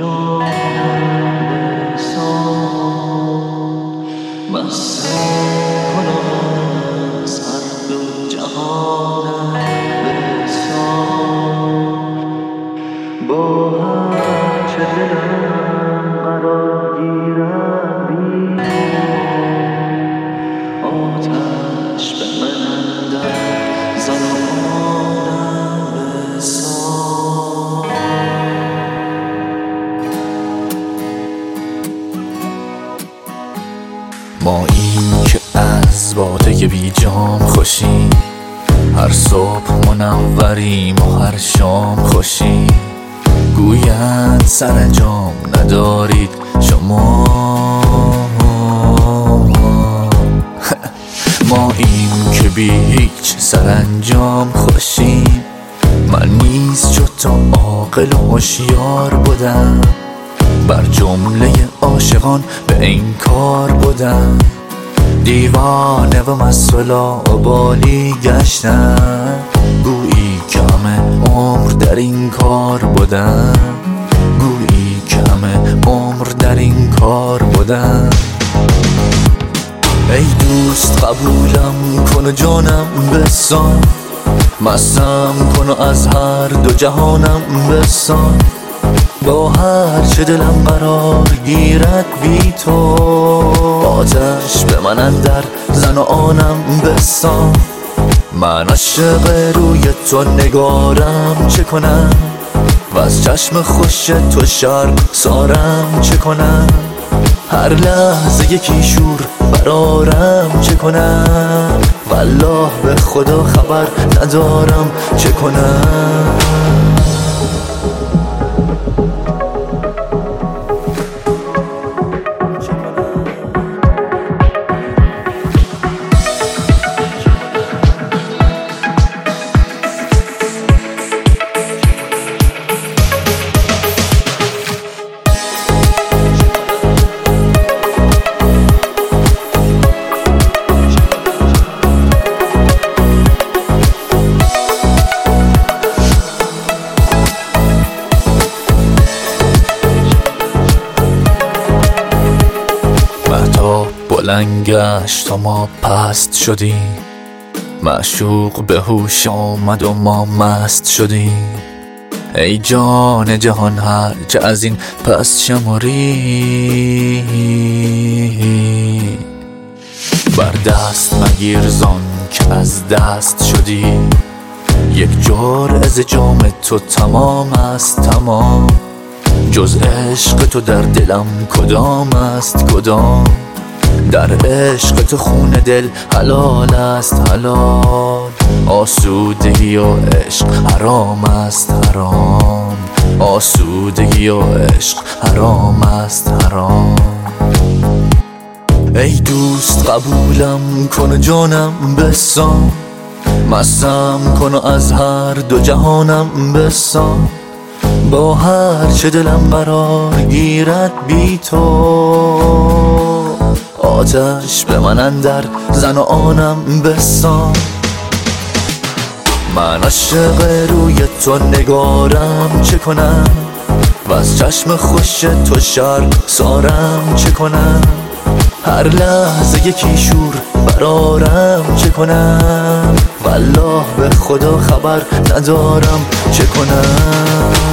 جانم بسان مستم کنم از هر دو جهانم بسان با هر چه دلم قرار گیرد بیرون آتش به من اندر زنانم بسان ما این که از باده بی جام خوشیم، هر صبح منوریم و هر شام خوشیم. گویند سرانجام ندارید شما ما این که بی هیچ سرانجام خوشیم. من نیز چو تو عاقل و هوشیار بودم، بر جمله عاشقان به این کار بودم. دیوانه و مست و لاابالی گشتم، گویی که همه عمر در این کار بودم، گویی که همه عمر در این کار بودم. ای دوست قبولم کن و جانم بسان، مستم کن و از هر دو جهانم بسان. با هر چه دلم قرار گیرد بی تو آتش به من اندر زن و آنم بسان. من عاشق روی تو نگارم چه کنم، و از چشم خوش تو شرم سارم چه کنم. هر لحظه یکی شور برارم چه کنم، والله به خدا خبر ندارم چه کنم. بلند گشت و ما پست شدیم، معشوق به هوش آمد و ما مست شدیم. ای جان جهان هر چه از این پس شماری، بر دست مگیر زان که از دست شدی. یک جرعه ز جام تو تمام است تمام، جز عشق تو در دلم کدام است کدام. در عشق تو خون دل حلال است حلال، آسودگی و عشق حرام است حرام، آسودگی و عشق حرام است حرام. ای دوست قبولم کن و جانم بسان، مستم کن و از هر دو جهانم بسان. با هر چه دلم قرار گیرد بی تو آتش به من اندر زن و آنم بسان. من عاشق روی تو نگارم چه کنم، و از چشم خوش تو شرم سارم چه کنم. هر لحظه یکی شور برارم چه کنم، والله به خدا خبر ندارم چه کنم.